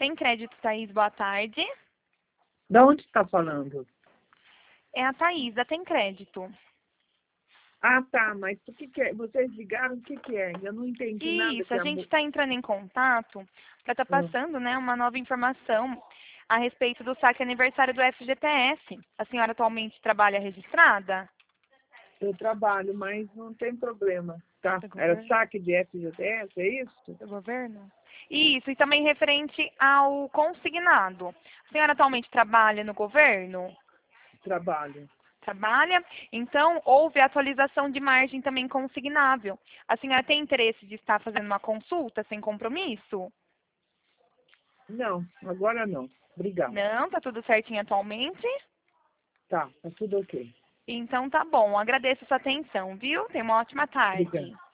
Tem crédito, Thaís? Boa tarde. Da onde está falando? É a Thaís, da Tem Crédito. Ah, tá, mas o que é? Vocês ligaram, o que é? Eu não entendi nada Isso, que a a gente está entrando em contato para estar passando, né, uma nova informação a respeito do saque aniversário do FGTS. A senhora atualmente trabalha registrada? Eu trabalho, mas não tem problema, tá? Do Era governo? saque de FGTS, é isso? Do governo? Isso, e também referente ao consignado. A senhora atualmente trabalha no governo? Trabalho. Trabalha? Então, houve atualização de margem também consignável. A senhora tem interesse de estar fazendo uma consulta sem compromisso? Não, agora não. Obrigado. Não, tá tudo certinho atualmente? Tá tudo ok. Então tá bom, agradeço a sua atenção, viu? Tenha uma ótima Obrigado. tarde.